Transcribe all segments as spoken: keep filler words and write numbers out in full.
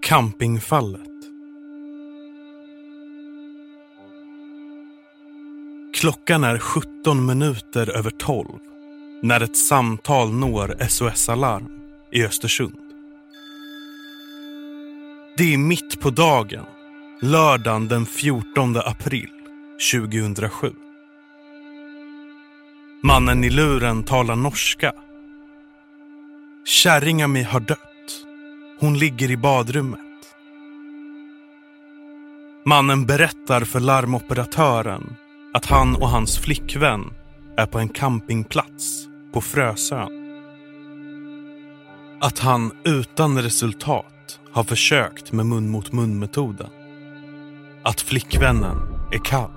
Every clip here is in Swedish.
Campingfallet. Klockan är sjutton minuter över tolv när ett samtal når S O S-alarm i Östersund. Det är mitt på dagen, lördagen den fjortonde april tjugohundrasju. Mannen i luren talar norska. Kärringami har dött. Hon ligger i badrummet. Mannen berättar för larmoperatören att han och hans flickvän är på en campingplats på Frösön. Att han utan resultat har försökt med mun-mot-mun-metoden. Att flickvännen är kall.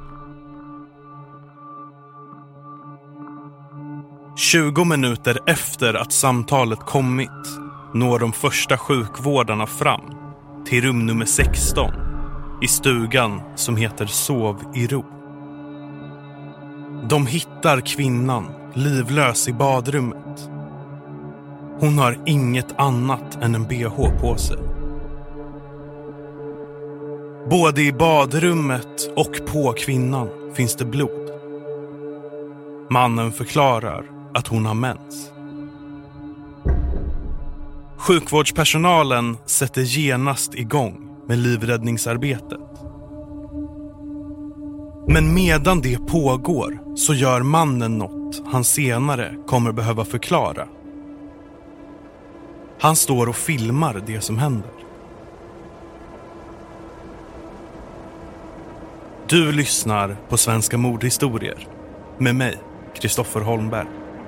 tjugo minuter efter att samtalet kommit når de första sjukvårdarna fram till rum nummer sexton i stugan som heter Sov i ro. De hittar kvinnan livlös i badrummet. Hon har inget annat än en B H på sig. Både i badrummet och på kvinnan finns det blod. Mannen förklarar att hon har mens. Sjukvårdspersonalen sätter genast igång med livräddningsarbetet. Men medan det pågår så gör mannen något han senare kommer behöva förklara. Han står och filmar det som händer. Du lyssnar på Svenska mordhistorier med mig, Kristoffer Holmberg.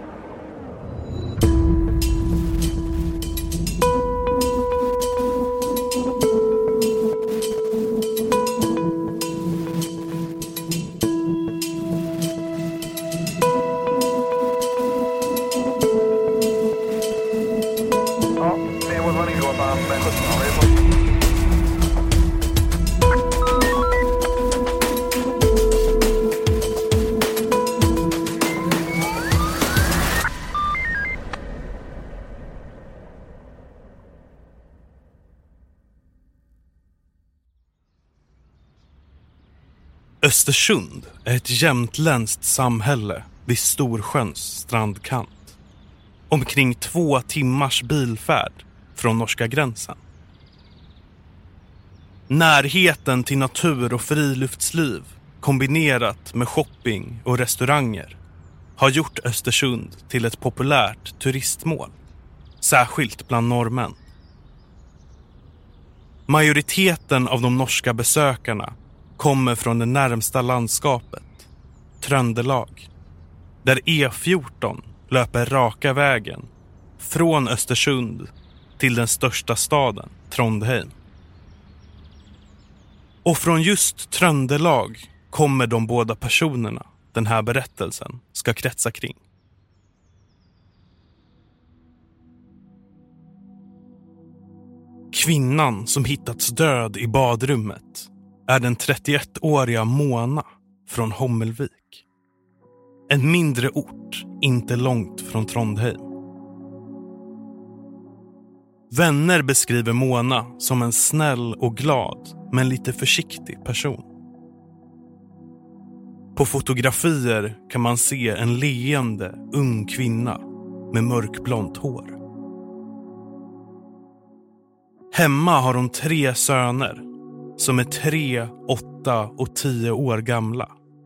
Östersund är ett jämtländskt samhälle vid Storsjöns strandkant. Omkring två timmars bilfärd från norska gränsen. Närheten till natur och friluftsliv kombinerat med shopping och restauranger har gjort Östersund till ett populärt turistmål, särskilt bland norrmän. Majoriteten av de norska besökarna kommer från det närmsta landskapet, Tröndelag, där E fjorton löper raka vägen från Östersund till den största staden, Trondheim. Och från just Tröndelag kommer de båda personerna den här berättelsen ska kretsa kring. Kvinnan som hittats död i badrummet är den trettioettåriga Mona från Hommelvik. En mindre ort inte långt från Trondheim. Vänner beskriver Mona som en snäll och glad men lite försiktig person. På fotografier kan man se en leende ung kvinna med mörkblont hår. Hemma har hon tre söner som är tre, åtta och tio år gamla.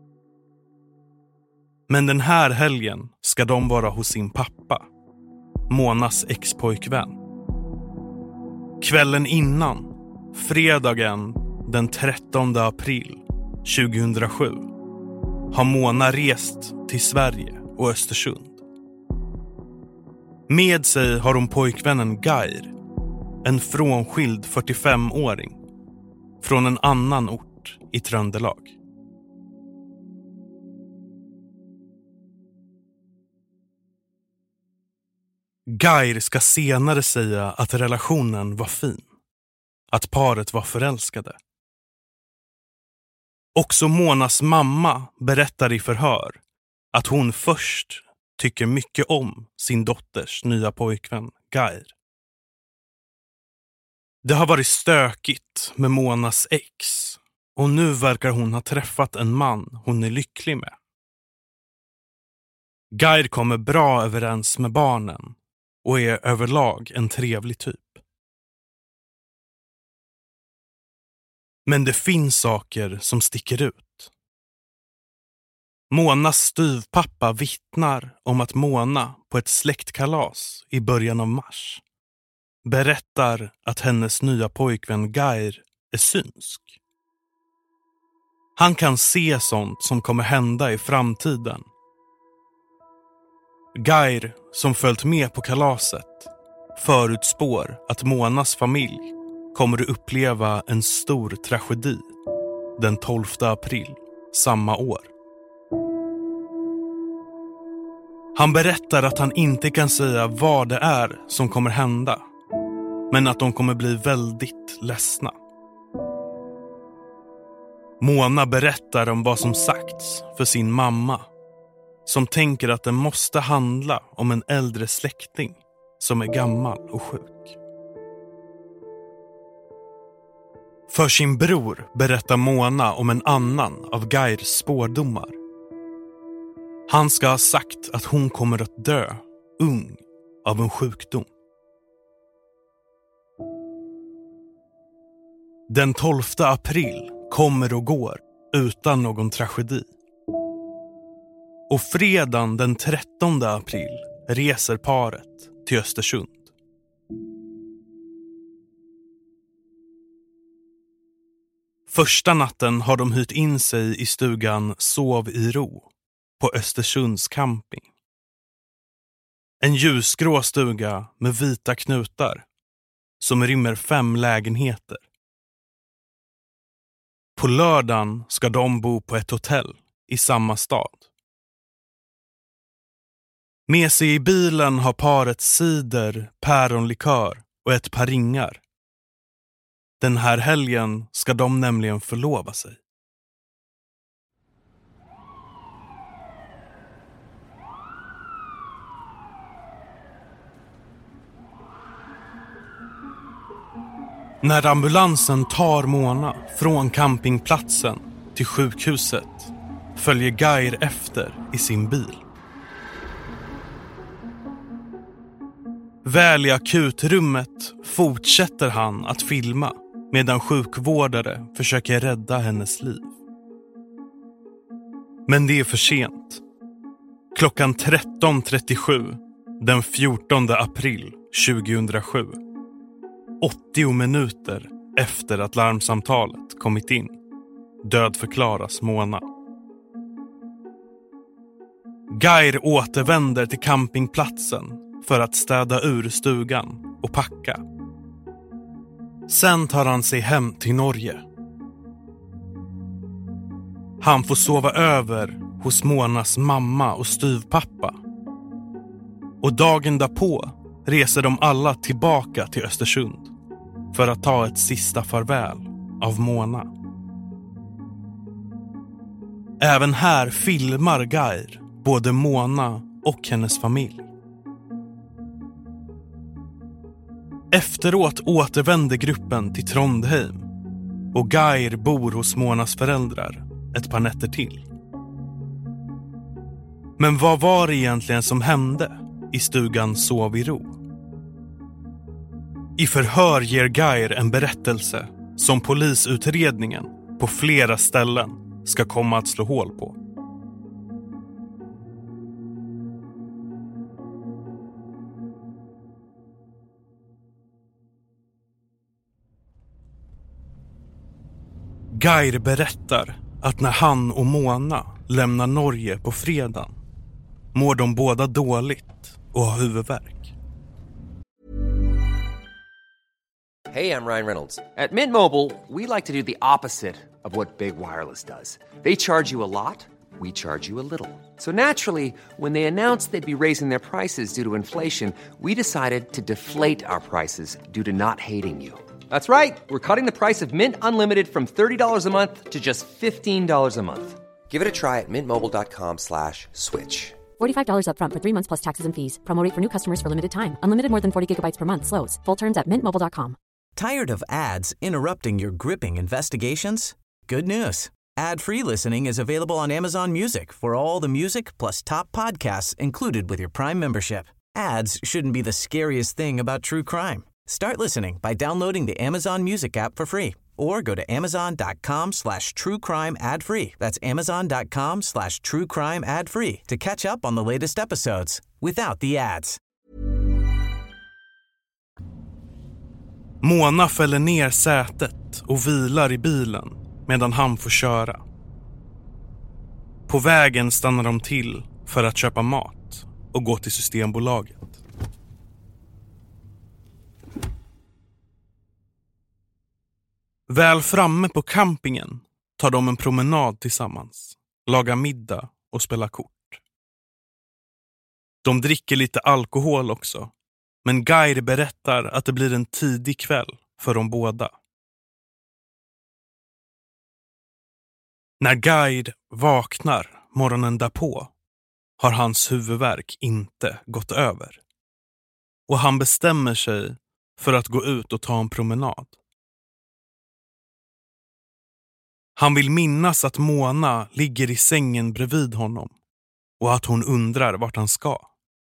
Men den här helgen ska de vara hos sin pappa, Monas ex-pojkvän. Kvällen innan, fredagen den trettonde april tjugohundrasju, har Mona rest till Sverige och Östersund. Med sig har hon pojkvännen Geir, en frånskild fyrtiofemåring från en annan ort i Tröndelag. Geir ska senare säga att relationen var fin. Att paret var förälskade. Också Monas mamma berättar i förhör att hon först tycker mycket om sin dotters nya pojkvän Geir. Det har varit stökigt med Monas ex och nu verkar hon ha träffat en man hon är lycklig med. Geir kommer bra överens med barnen och är överlag en trevlig typ. Men det finns saker som sticker ut. Monas styvpappa vittnar om att Mona på ett släktkalas i början av mars berättar att hennes nya pojkvän Geir är synsk. Han kan se sånt som kommer hända i framtiden. Geir, som följt med på kalaset, förutspår att Monas familj kommer att uppleva en stor tragedi den tolfte april samma år. Han berättar att han inte kan säga vad det är som kommer hända, men att de kommer bli väldigt ledsna. Mona berättar om vad som sagts för sin mamma, som tänker att det måste handla om en äldre släkting som är gammal och sjuk. För sin bror berättar Mona om en annan av Geirs spårdomar. Han ska ha sagt att hon kommer att dö ung av en sjukdom. Den tolfte april kommer och går utan någon tragedi. Och fredagen den trettonde april reser paret till Östersund. Första natten har de hyrt in sig i stugan Sov i ro på Östersunds camping. En ljusgrå stuga med vita knutar som rymmer fem lägenheter. På lördagen ska de bo på ett hotell i samma stad. Med sig i bilen har paret cider, päronlikör och ett par ringar. Den här helgen ska de nämligen förlova sig. När ambulansen tar Mona från campingplatsen till sjukhuset följer Geir efter i sin bil. Väl i akutrummet fortsätter han att filma medan sjukvårdare försöker rädda hennes liv. Men det är för sent. Klockan tretton trettiosju den fjortonde april tjugohundrasju, åttio minuter efter att larmsamtalet kommit in, dödförklaras Mona. Geir återvänder till campingplatsen för att städa ur stugan och packa. Sen tar han sig hem till Norge. Han får sova över hos Monas mamma och styvpappa. Och dagen därpå reser de alla tillbaka till Östersund för att ta ett sista farväl av Mona. Även här filmar Geir både Mona och hennes familj. Efteråt återvänder gruppen till Trondheim och Geir bor hos Monas föräldrar ett par nätter till. Men vad var det egentligen som hände i stugan Sov i ro? I förhör ger Geir en berättelse som polisutredningen på flera ställen ska komma att slå hål på. Geir berättar att när han och Mona lämnar Norge på fredagen mår de båda dåligt och har huvudvärk. Hey, I'm Ryan Reynolds. At Mint Mobile, we like to do the opposite of what Big Wireless does. They charge you a lot, we charge you a little. So naturally, when they announced they'd be raising their prices due to inflation, we decided to deflate our prices due to not hating you. That's right. We're cutting the price of Mint Unlimited from thirty dollars a month to just fifteen dollars a month. Give it a try at mintmobile.com slash switch. forty-five dollars up front for three months plus taxes and fees. Promo rate for new customers for limited time. Unlimited more than forty gigabytes per month slows. Full terms at mint mobile dot com. Tired of ads interrupting your gripping investigations? Good news. Ad-free listening is available on Amazon Music for all the music plus top podcasts included with your Prime membership. Ads shouldn't be the scariest thing about true crime. Start listening by downloading the Amazon Music app for free or go to amazon.com slash true crime ad free. That's amazon.com slash true crime ad free to catch up on the latest episodes without the ads. Mona fäller ner sätet och vilar i bilen medan han får köra. På vägen stannar de till för att köpa mat och gå till Systembolaget. Väl framme på campingen tar de en promenad tillsammans, lagar middag och spelar kort. De dricker lite alkohol också, men Geir berättar att det blir en tidig kväll för de båda. När Geir vaknar morgonen därpå har hans huvudvärk inte gått över. Och han bestämmer sig för att gå ut och ta en promenad. Han vill minnas att Mona ligger i sängen bredvid honom och att hon undrar vart han ska.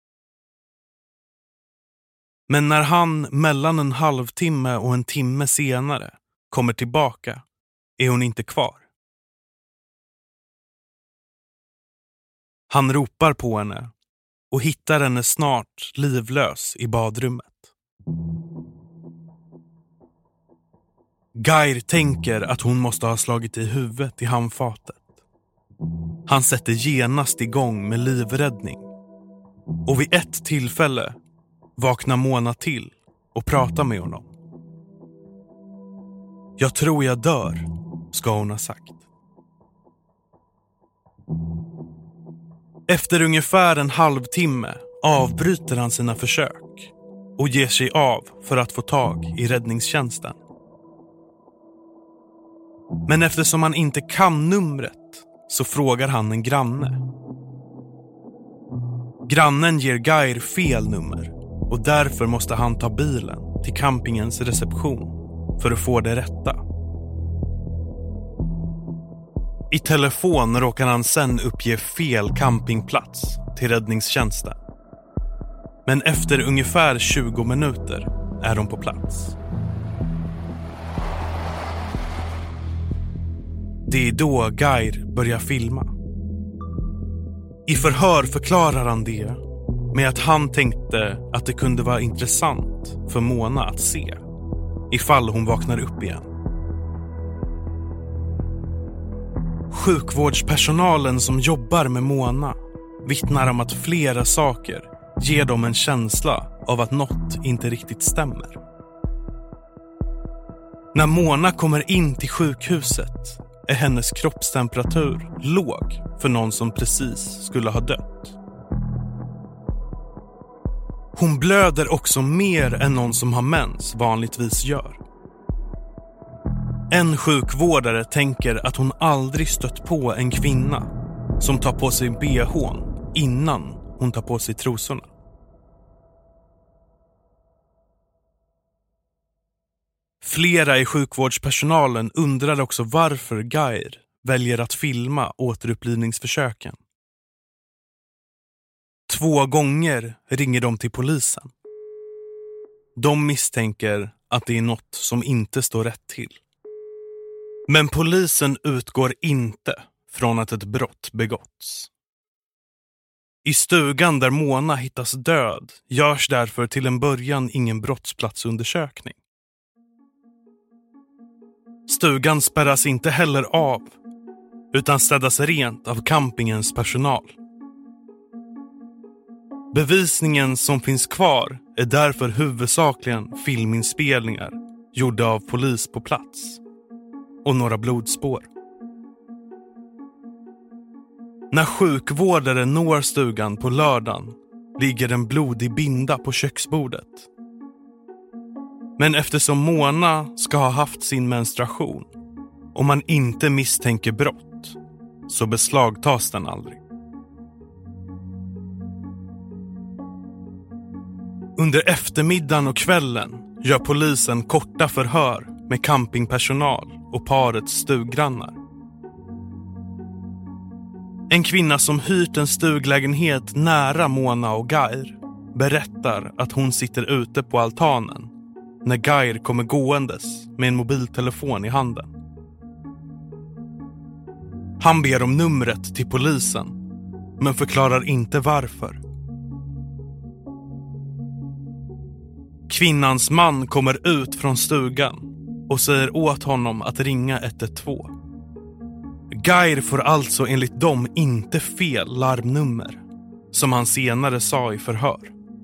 Men när han mellan en halvtimme och en timme senare kommer tillbaka är hon inte kvar. Han ropar på henne och hittar henne snart livlös i badrummet. Geir tänker att hon måste ha slagit i huvudet i handfatet. Han sätter genast igång med livräddning. Och vid ett tillfälle vaknar Mona till och pratar med honom. Jag tror jag dör, ska hon ha sagt. Efter ungefär en halvtimme avbryter han sina försök och ger sig av för att få tag i räddningstjänsten. Men eftersom han inte kan numret så frågar han en granne. Grannen ger Geir fel nummer och därför måste han ta bilen till campingens reception för att få det rätta. I telefon råkar han sen uppge fel campingplats till räddningstjänsten. Men efter ungefär tjugo minuter är de på plats. Det är då Geir börjar filma. I förhör förklarar han det med att han tänkte att det kunde vara intressant för Mona att se ifall hon vaknar upp igen. Sjukvårdspersonalen som jobbar med Mona vittnar om att flera saker ger dem en känsla av att något inte riktigt stämmer. När Mona kommer in till sjukhuset är hennes kroppstemperatur låg för någon som precis skulle ha dött. Hon blöder också mer än någon som har mens vanligtvis gör. En sjukvårdare tänker att hon aldrig stött på en kvinna som tar på sig B H:n innan hon tar på sig trosorna. Flera i sjukvårdspersonalen undrar också varför Geir väljer att filma återupplivningsförsöken. Två gånger ringer de till polisen. De misstänker att det är något som inte står rätt till. Men polisen utgår inte från att ett brott begåtts. I stugan där Mona hittas död görs därför till en början ingen brottsplatsundersökning. Stugan spärras inte heller av, utan städas rent av campingens personal. Bevisningen som finns kvar är därför huvudsakligen filminspelningar gjorda av polis på plats och några blodspår. När sjukvårdare når stugan på lördagen ligger en blodig binda på köksbordet. Men eftersom Mona ska ha haft sin menstruation och man inte misstänker brott så beslagtas den aldrig. Under eftermiddagen och kvällen gör polisen korta förhör med campingpersonal och parets stuggrannar. En kvinna som hyrt en stuglägenhet nära Mona och Geir berättar att hon sitter ute på altanen när Geir kommer gåendes med en mobiltelefon i handen. Han ber om numret till polisen, men förklarar inte varför. Kvinnans man kommer ut från stugan och säger åt honom att ringa ett ett två. Geir får alltså enligt dem inte fel larmnummer, som han senare sa i förhör.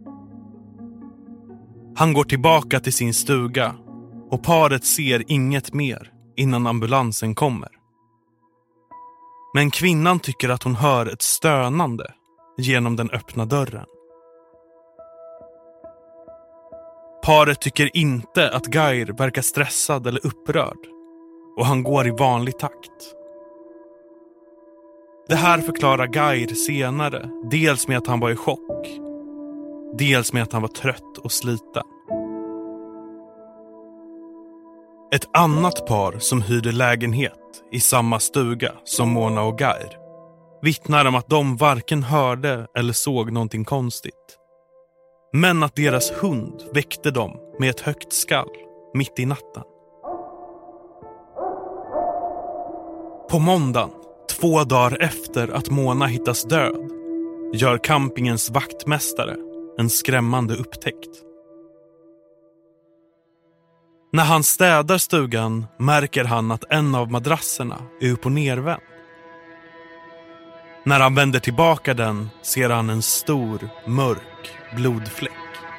Han går tillbaka till sin stuga och paret ser inget mer innan ambulansen kommer. Men kvinnan tycker att hon hör ett stönande genom den öppna dörren. Paret tycker inte att Geir verkar stressad eller upprörd och han går i vanlig takt. Det här förklarar Geir senare, dels med att han var i chock, dels med att han var trött och sliten. Ett annat par som hyrde lägenhet i samma stuga som Mona och Geir vittnar om att de varken hörde eller såg någonting konstigt. Men att deras hund väckte dem med ett högt skall mitt i natten. På måndagen, två dagar efter att Mona hittas död, gör campingens vaktmästare en skrämmande upptäckt. När han städar stugan märker han att en av madrasserna är upp- och nervänd. När han vänder tillbaka den ser han en stor, mörk blodfläck.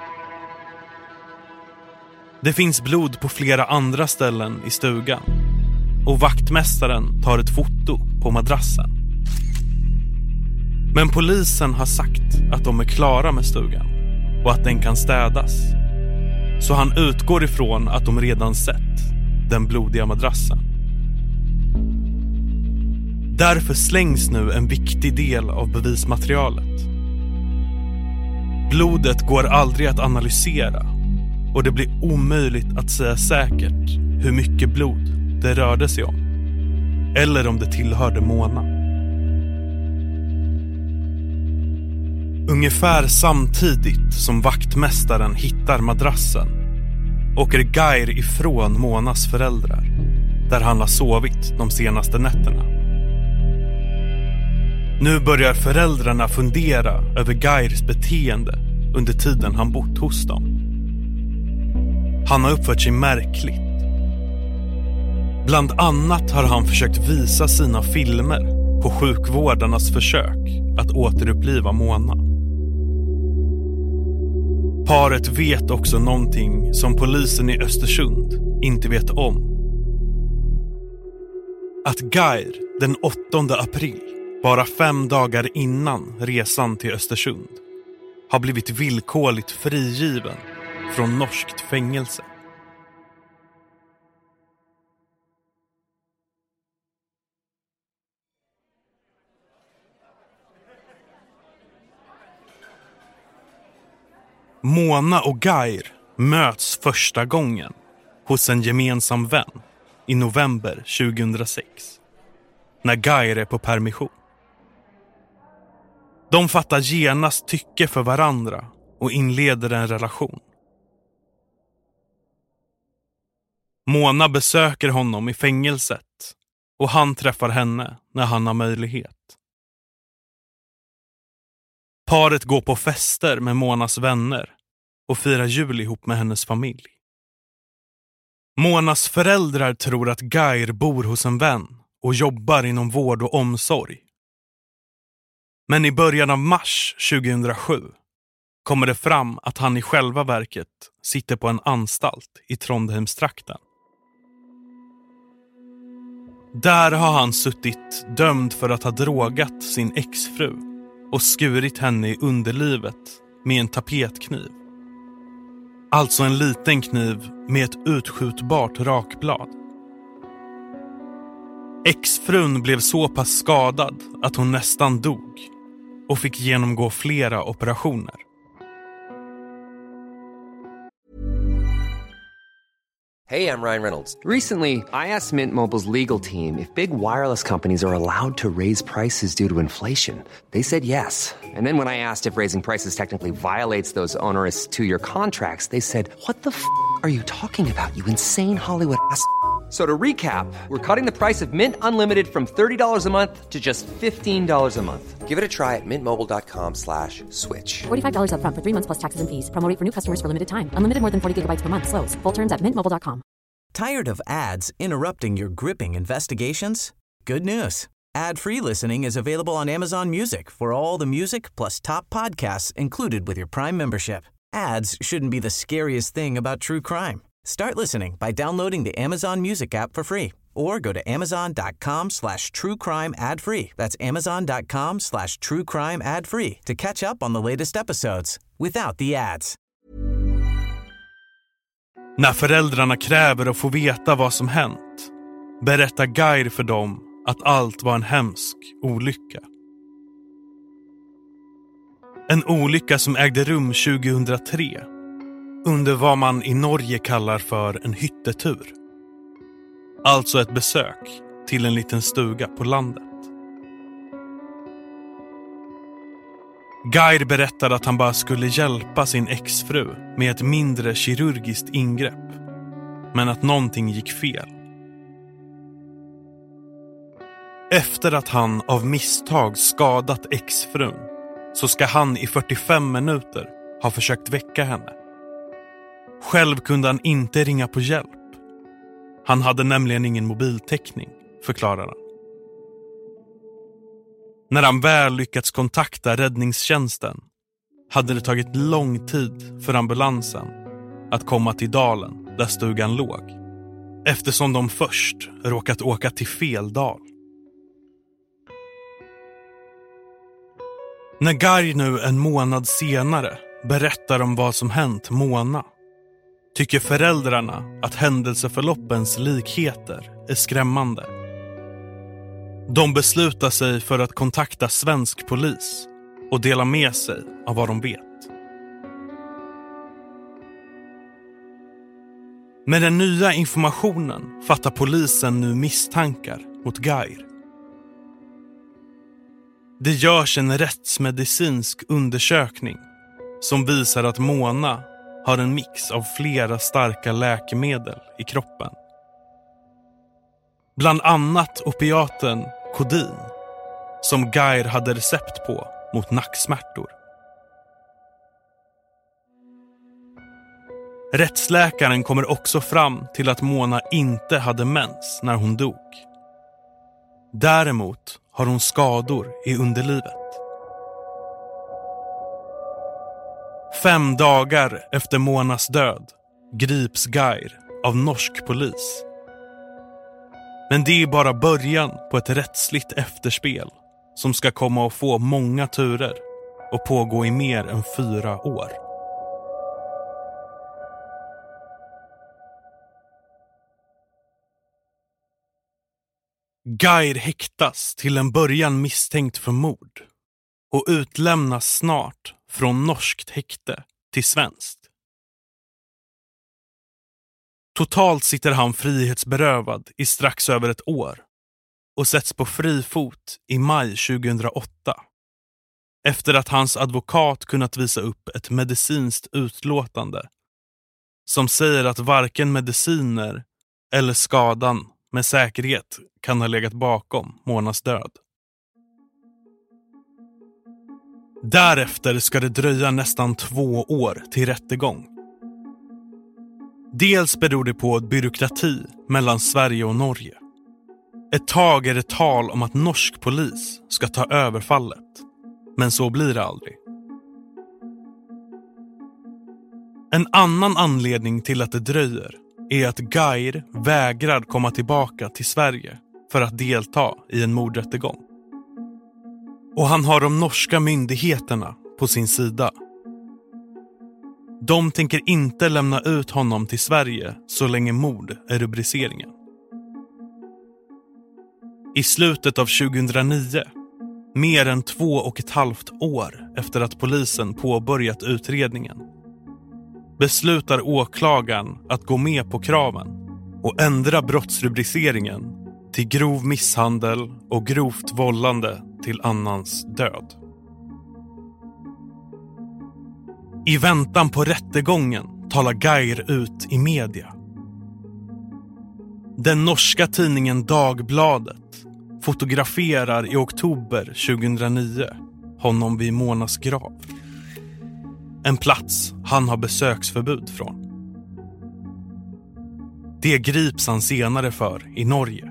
Det finns blod på flera andra ställen i stugan och vaktmästaren tar ett foto på madrassen. Men polisen har sagt att de är klara med stugan och att den kan städas. Så han utgår ifrån att de redan sett den blodiga madrassen. Därför slängs nu en viktig del av bevismaterialet. Blodet går aldrig att analysera och det blir omöjligt att säga säkert hur mycket blod det rörde sig om eller om det tillhörde Mona. Ungefär samtidigt som vaktmästaren hittar madrassen åker Geir ifrån Monas föräldrar där han har sovit de senaste nätterna. Nu börjar föräldrarna fundera över Geirs beteende under tiden han bott hos dem. Han har uppfört sig märkligt. Bland annat har han försökt visa sina filmer på sjukvårdarnas försök att återuppliva Mona. Paret vet också någonting som polisen i Östersund inte vet om. Att Geir den åttonde april, bara fem dagar innan resan till Östersund, har blivit villkorligt frigiven från norskt fängelse. Mona och Geir möts första gången hos en gemensam vän i november tjugohundrasex, när Geir är på permission. De fattar genast tycke för varandra och inleder en relation. Mona besöker honom i fängelset och han träffar henne när han har möjlighet. Paret går på fester med Monas vänner och firar jul ihop med hennes familj. Monas föräldrar tror att Geir bor hos en vän och jobbar inom vård och omsorg. Men i början av mars tjugohundrasju kommer det fram att han i själva verket sitter på en anstalt i Trondheimstrakten. Där har han suttit dömd för att ha drogat sin exfru och skurit henne i underlivet med en tapetkniv. Alltså en liten kniv med ett utskjutbart rakblad. Exfrun blev så pass skadad att hon nästan dog och fick genomgå flera operationer. Hey, I'm Ryan Reynolds. Recently, I asked Mint Mobile's legal team if big wireless companies are allowed to raise prices due to inflation. They said yes. And then when I asked if raising prices technically violates those onerous two-year contracts, they said, "What the f*** are you talking about, you insane Hollywood ass?" So to recap, we're cutting the price of Mint Unlimited from thirty dollars a month to just fifteen dollars a month. Give it a try at mintmobile.com slash switch. forty-five dollars up front for three months plus taxes and fees. Promo rate for new customers for limited time. Unlimited more than forty gigabytes per month. Slows full terms at mint mobile dot com. Tired of ads interrupting your gripping investigations? Good news. Ad-free listening is available on Amazon Music for all the music plus top podcasts included with your Prime membership. Ads shouldn't be the scariest thing about true crime. Start listening by downloading the Amazon Music app for free or go to amazon.com slash true crime ad free. That's amazon.com slash true crime ad free to catch up on the latest episodes without the ads. När föräldrarna kräver att få veta vad som hänt, berättar Geir för dem att allt var en hemsk olycka. En olycka som ägde rum tjugohundratre under vad man i Norge kallar för en hyttetur. Alltså ett besök till en liten stuga på landet. Geir berättade att han bara skulle hjälpa sin exfru med ett mindre kirurgiskt ingrepp, men att någonting gick fel. Efter att han av misstag skadat exfrun så ska han i fyrtiofem minuter ha försökt väcka henne. Själv kunde han inte ringa på hjälp. Han hade nämligen ingen mobiltäckning, förklarar han. När han väl lyckats kontakta räddningstjänsten hade det tagit lång tid för ambulansen att komma till dalen där stugan låg, eftersom de först råkat åka till fel dal. När Geir nu en månad senare berättar om vad som hänt Mona, tycker föräldrarna att händelseförloppens likheter är skrämmande. De beslutar sig för att kontakta svensk polis och dela med sig av vad de vet. Med den nya informationen fattar polisen nu misstankar mot Geir. Det görs en rättsmedicinsk undersökning som visar att Mona har en mix av flera starka läkemedel i kroppen. Bland annat opiaten kodin, som Geir hade recept på mot nacksmärtor. Rättsläkaren kommer också fram till att Mona inte hade mens när hon dog. Däremot har hon skador i underlivet. Fem dagar efter Monas död grips Geir av norsk polis. Men det är bara början på ett rättsligt efterspel som ska komma att få många turer och pågå i mer än fyra år. Geir häktas till en början misstänkt för mord och utlämnas snart från norskt häkte till svenskt. Totalt sitter han frihetsberövad i strax över ett år och sätts på fri fot i maj tjugohundraåtta. Efter att hans advokat kunnat visa upp ett medicinskt utlåtande som säger att varken mediciner eller skadan med säkerhet kan ha legat bakom Monas död. Därefter ska det dröja nästan två år till rättegång. Dels beror det på byråkrati mellan Sverige och Norge. Ett tag är det tal om att norsk polis ska ta över fallet, men så blir det aldrig. En annan anledning till att det dröjer är att Geir vägrar komma tillbaka till Sverige för att delta i en mordrättegång. Och han har de norska myndigheterna på sin sida. De tänker inte lämna ut honom till Sverige så länge mord är rubriceringen. I slutet av tjugohundranio, mer än två och ett halvt år efter att polisen påbörjat utredningen, beslutar åklagaren att gå med på kraven och ändra brottsrubriceringen till grov misshandel och grovt vållande till annans död. I väntan på rättegången talar Geir ut i media. Den norska tidningen Dagbladet fotograferar i oktober tjugohundranio honom vid Monas grav. En plats han har besöksförbud från. Det grips han senare för i Norge.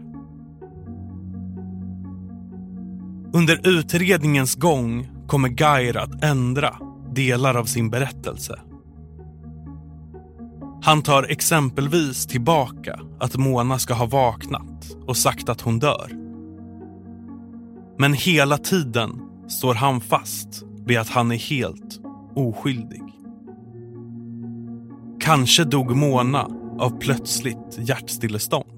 Under utredningens gång kommer Geir att ändra delar av sin berättelse. Han tar exempelvis tillbaka att Mona ska ha vaknat och sagt att hon dör. Men hela tiden står han fast vid att han är helt oskyldig. Kanske dog Mona av plötsligt hjärtstillestånd.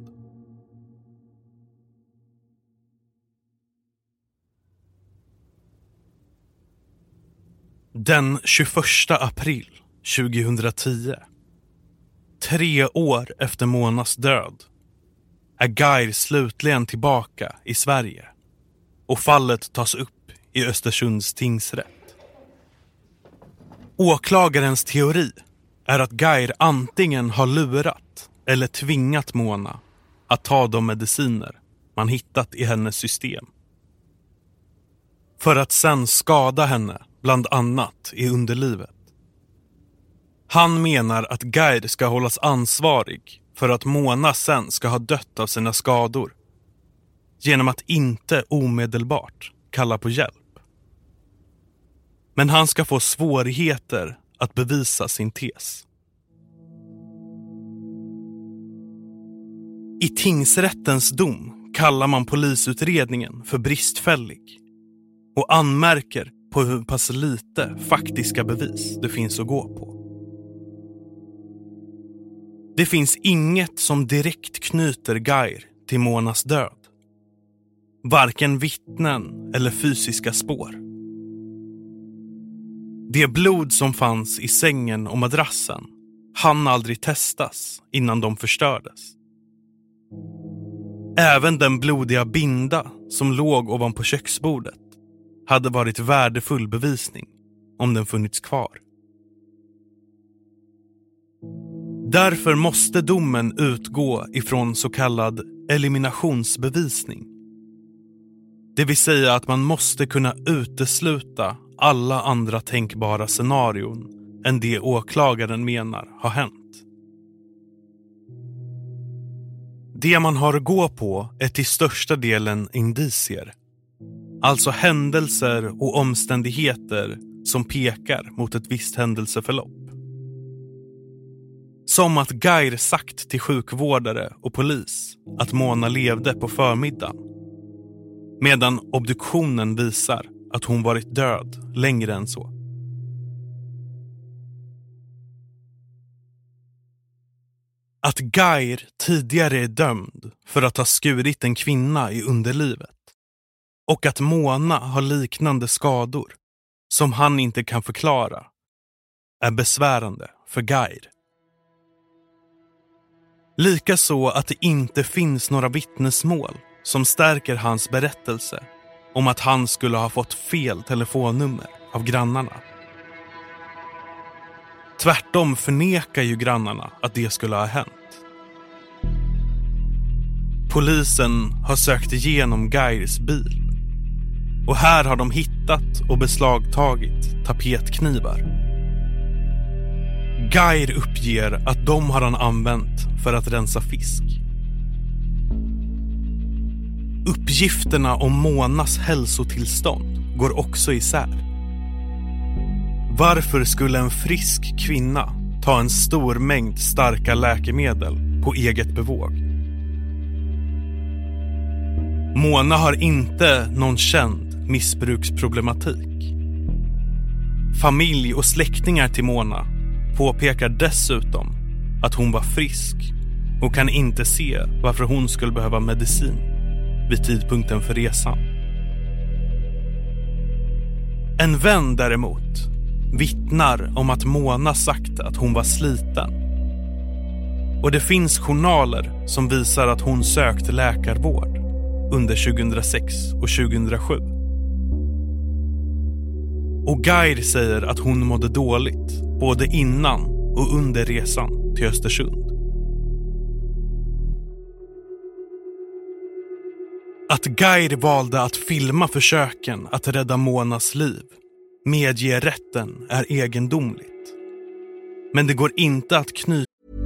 Den tjugoförsta april tjugohundratio, tre år efter Monas död, är Geir slutligen tillbaka i Sverige och fallet tas upp i Östersunds tingsrätt. Åklagarens teori är att Geir antingen har lurat eller tvingat Mona att ta de mediciner man hittat i hennes system, för att sen skada henne bland annat i underlivet. Han menar att Geir ska hållas ansvarig för att Mona sen ska ha dött av sina skador genom att inte omedelbart kalla på hjälp. Men han ska få svårigheter att bevisa sin tes. I tingsrättens dom kallar man polisutredningen för bristfällig och anmärker på hur pass lite faktiska bevis det finns att gå på. Det finns inget som direkt knyter Geir till Monas död. Varken vittnen eller fysiska spår. Det blod som fanns i sängen och madrassen hann aldrig testas innan de förstördes. Även den blodiga binda som låg ovanpå köksbordet hade varit värdefull bevisning om den funnits kvar. Därför måste domen utgå ifrån så kallad eliminationsbevisning. Det vill säga att man måste kunna utesluta alla andra tänkbara scenarion än det åklagaren menar har hänt. Det man har att gå på är till största delen indicier. Alltså händelser och omständigheter som pekar mot ett visst händelseförlopp. Som att Geir sagt till sjukvårdare och polis att Mona levde på förmiddagen, medan obduktionen visar att hon varit död längre än så. Att Geir tidigare är dömd för att ha skurit en kvinna i underlivet och att Mona har liknande skador som han inte kan förklara är besvärande för Geir. Likaså att det inte finns några vittnesmål som stärker hans berättelse om att han skulle ha fått fel telefonnummer av grannarna. Tvärtom förnekar ju grannarna att det skulle ha hänt. Polisen har sökt igenom Geirs bil och här har de hittat och beslagtagit tapetknivar. Geir uppger att de har han använt för att rensa fisk. Uppgifterna om Monas hälsotillstånd går också isär. Varför skulle en frisk kvinna ta en stor mängd starka läkemedel på eget bevåg? Mona har inte någon känd missbruksproblematik. Familj och släktingar till Mona påpekar dessutom att hon var frisk och kan inte se varför hon skulle behöva medicin vid tidpunkten för resan. En vän däremot vittnar om att Mona sagt att hon var sliten. Och det finns journaler som visar att hon sökt läkarvård under tjugohundrasex och tjugohundrasju. Och Geir säger att hon mådde dåligt både innan och under resan till Östersund. Att Geir valde att filma försöken att rädda Monas liv medger rätten är egendomligt. Men det går inte att knyta.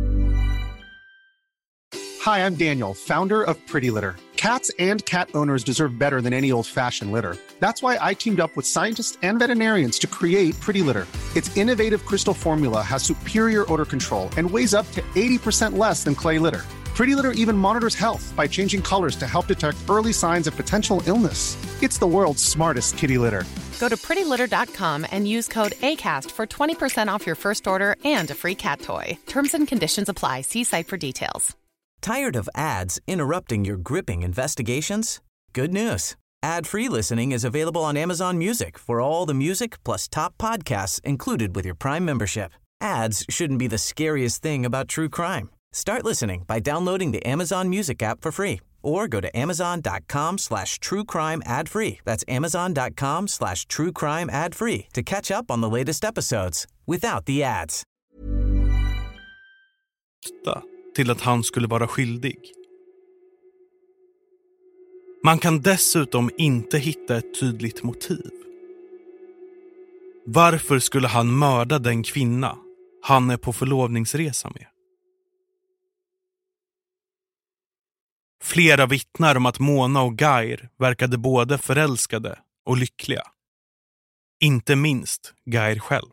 Hi, I'm Daniel, founder of Pretty Litter. Cats and cat owners deserve better than any old-fashioned litter. That's why I teamed up with scientists and veterinarians to create Pretty Litter. Its innovative crystal formula has superior odor control and weighs up to eighty percent less than clay litter. Pretty Litter even monitors health by changing colors to help detect early signs of potential illness. It's the world's smartest kitty litter. Go to pretty litter dot com and use code ACAST for twenty percent off your first order and a free cat toy. Terms and conditions apply. See site for details. Tired of ads interrupting your gripping investigations? Good news. Ad-free listening is available on Amazon Music for all the music plus top podcasts included with your Prime membership. Ads shouldn't be the scariest thing about true crime. Start listening by downloading the Amazon Music app for free or go to amazon.com slash true crime ad free. That's amazon.com slash true crime ad free to catch up on the latest episodes without the ads. Till att han skulle vara skyldig. Man kan dessutom inte hitta ett tydligt motiv. Varför skulle han mörda den kvinna han är på förlovningsresa med? Flera vittnar om att Mona och Geir verkade både förälskade och lyckliga. Inte minst Geir själv.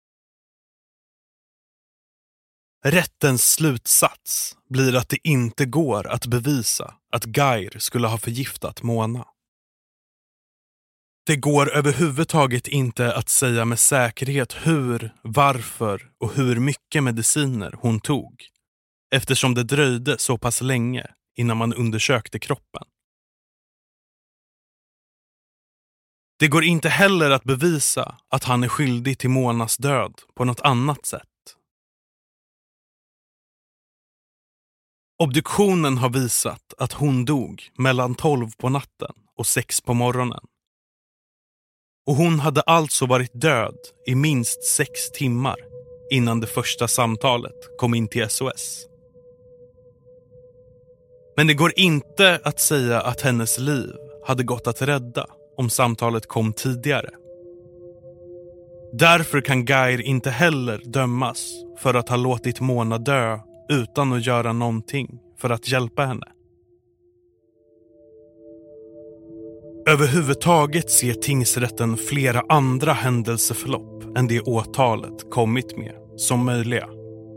Rättens slutsats blir att det inte går att bevisa att Geir skulle ha förgiftat Mona. Det går överhuvudtaget inte att säga med säkerhet hur, varför och hur mycket mediciner hon tog, eftersom det dröjde så pass länge innan man undersökte kroppen. Det går inte heller att bevisa att han är skyldig till Monas död på något annat sätt. Obduktionen har visat att hon dog mellan tolv på natten och sex på morgonen. Och hon hade alltså varit död i minst sex timmar innan det första samtalet kom in till S O S. Men det går inte att säga att hennes liv hade gått att rädda om samtalet kom tidigare. Därför kan Geir inte heller dömas för att ha låtit Mona dö utan att göra någonting för att hjälpa henne. Överhuvudtaget ser tingsrätten flera andra händelseförlopp än det åtalet kommit med som möjliga.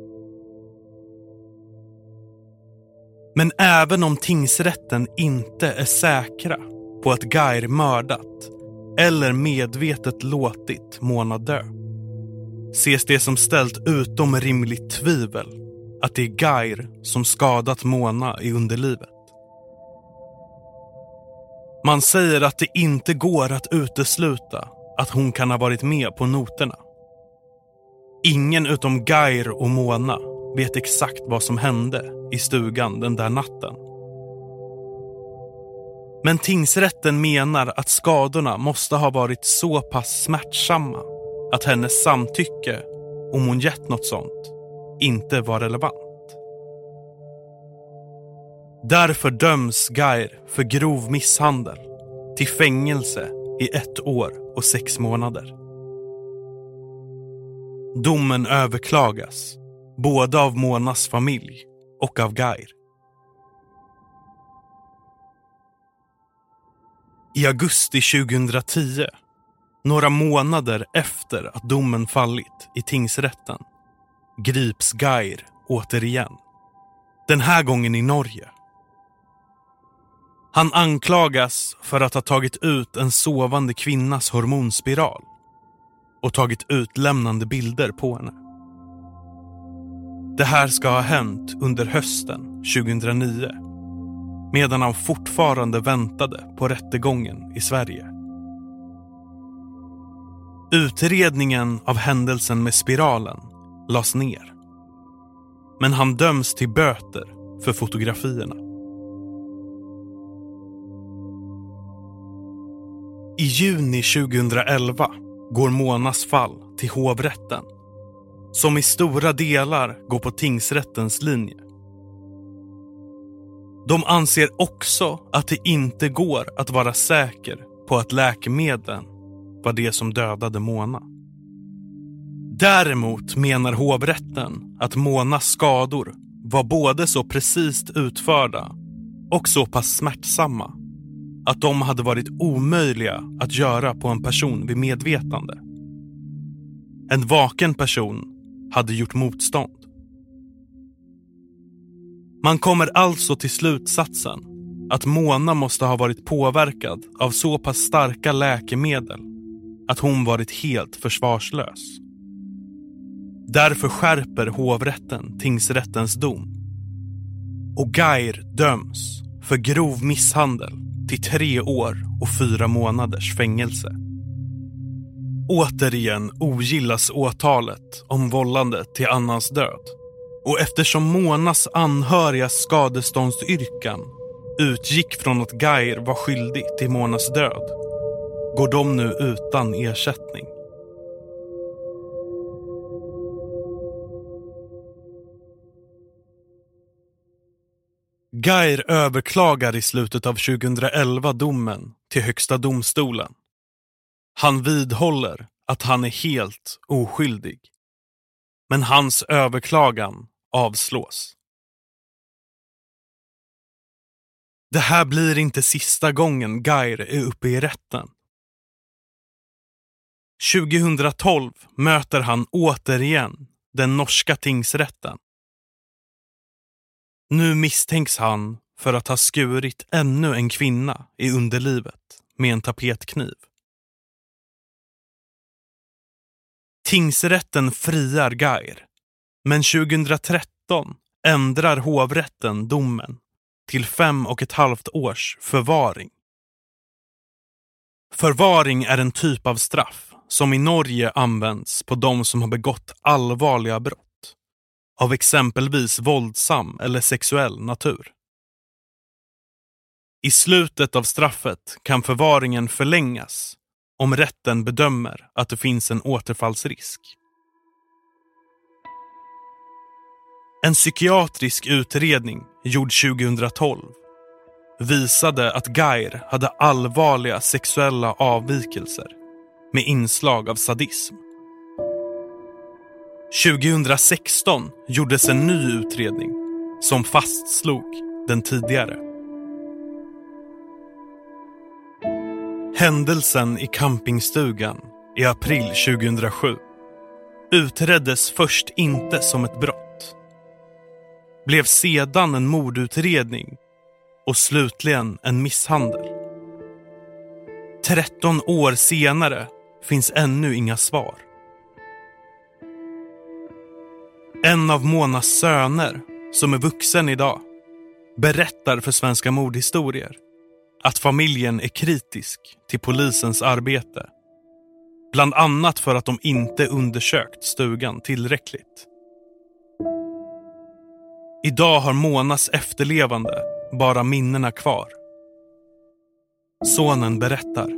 Men även om tingsrätten inte är säkra på att Geir mördat eller medvetet låtit Mona dö, ses det som ställt utom rimligt tvivel att det är Geir som skadat Mona i underlivet. Man säger att det inte går att utesluta att hon kan ha varit med på noterna. Ingen utom Geir och Mona vet exakt vad som hände i stugan den där natten. Men tingsrätten menar att skadorna måste ha varit så pass smärtsamma att hennes samtycke, om hon gett något sånt, inte var relevant. Därför döms Geir för grov misshandel till fängelse i ett år och sex månader. Domen överklagas både av Monas familj och av Geir. I augusti tjugohundratio, några månader efter att domen fallit i tingsrätten, grips Geir återigen. Den här gången i Norge. Han anklagas för att ha tagit ut en sovande kvinnas hormonspiral och tagit utlämnande bilder på henne. Det här ska ha hänt under hösten tjugohundranio, medan han fortfarande väntade på rättegången i Sverige. Utredningen av händelsen med spiralen lades ner. Men han döms till böter för fotografierna. I juni tjugohundraelva går Monas fall till hovrätten, som i stora delar går på tingsrättens linje. De anser också att det inte går att vara säker på att läkemedlen var det som dödade Mona. Däremot menar hovrätten att Monas skador var både så precis utförda och så pass smärtsamma att de hade varit omöjliga att göra på en person vid medvetande. En vaken person hade gjort motstånd. Man kommer alltså till slutsatsen att Mona måste ha varit påverkad av så pass starka läkemedel att hon varit helt försvarslös. Därför skärper hovrätten tingsrättens dom. Och Geir döms för grov misshandel till tre år och fyra månaders fängelse. Återigen ogillas åtalet om vållande till annans död. Och eftersom Monas anhörigas skadeståndsyrkan utgick från att Geir var skyldig till Monas död, går de nu utan ersättning. Geir överklagar i slutet av tjugohundraelva domen till Högsta domstolen. Han vidhåller att han är helt oskyldig. Men hans överklagan avslås. Det här blir inte sista gången Geir är uppe i rätten. tjugohundratolv möter han återigen den norska tingsrätten. Nu misstänks han för att ha skurit ännu en kvinna i underlivet med en tapetkniv. Tingsrätten friar Geir, men tjugohundratretton ändrar hovrätten domen till fem och ett halvt års förvaring. Förvaring är en typ av straff som i Norge används på de som har begått allvarliga brott av exempelvis våldsam eller sexuell natur. I slutet av straffet kan förvaringen förlängas om rätten bedömer att det finns en återfallsrisk. En psykiatrisk utredning gjord tjugohundratolv visade att Geir hade allvarliga sexuella avvikelser med inslag av sadism. tjugohundrasexton gjordes en ny utredning som fastslog den tidigare. Händelsen i campingstugan i april tjugohundrasju utreddes först inte som ett brott. Blev sedan en mordutredning och slutligen en misshandel. tretton år senare finns ännu inga svar. En av Monas söner, som är vuxen idag, berättar för Svenska mordhistorier att familjen är kritisk till polisens arbete. Bland annat för att de inte undersökt stugan tillräckligt. Idag har Monas efterlevande bara minnena kvar. Sonen berättar: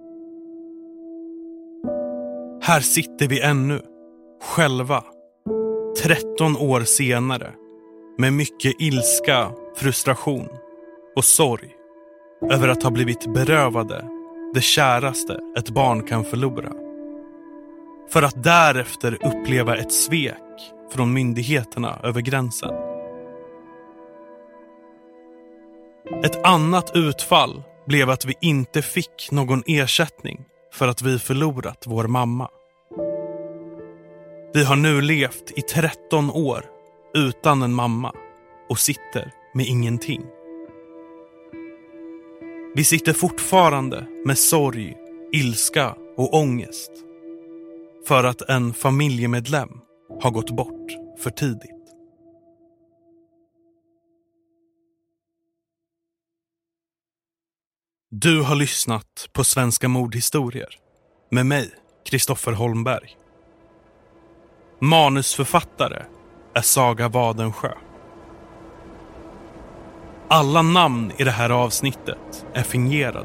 här sitter vi ännu, själva, tretton år senare, med mycket ilska, frustration och sorg över att ha blivit berövade det käraste ett barn kan förlora. För att därefter uppleva ett svek från myndigheterna över gränsen. Ett annat utfall blev att vi inte fick någon ersättning för att vi förlorat vår mamma. Vi har nu levt i tretton år utan en mamma och sitter med ingenting. Vi sitter fortfarande med sorg, ilska och ångest för att en familjemedlem har gått bort för tidigt. Du har lyssnat på Svenska mordhistorier med mig, Kristoffer Holmberg. Manusförfattare är Saga Wadensjö. Alla namn i det här avsnittet är fingerade.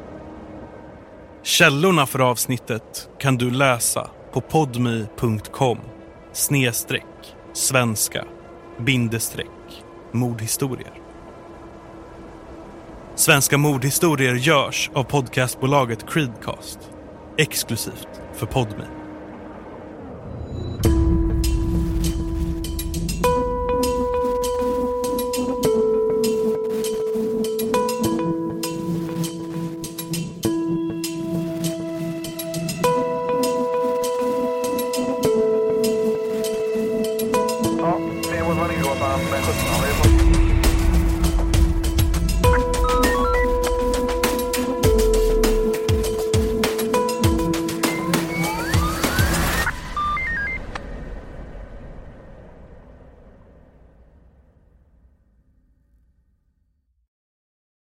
Källorna för avsnittet kan du läsa på podme punkt com snedstreck svenska bindestreck mordhistorier. Svenska mordhistorier görs av podcastbolaget Creedcast, exklusivt för Podme. Ja, det var vad det går. sjutton har vi fått.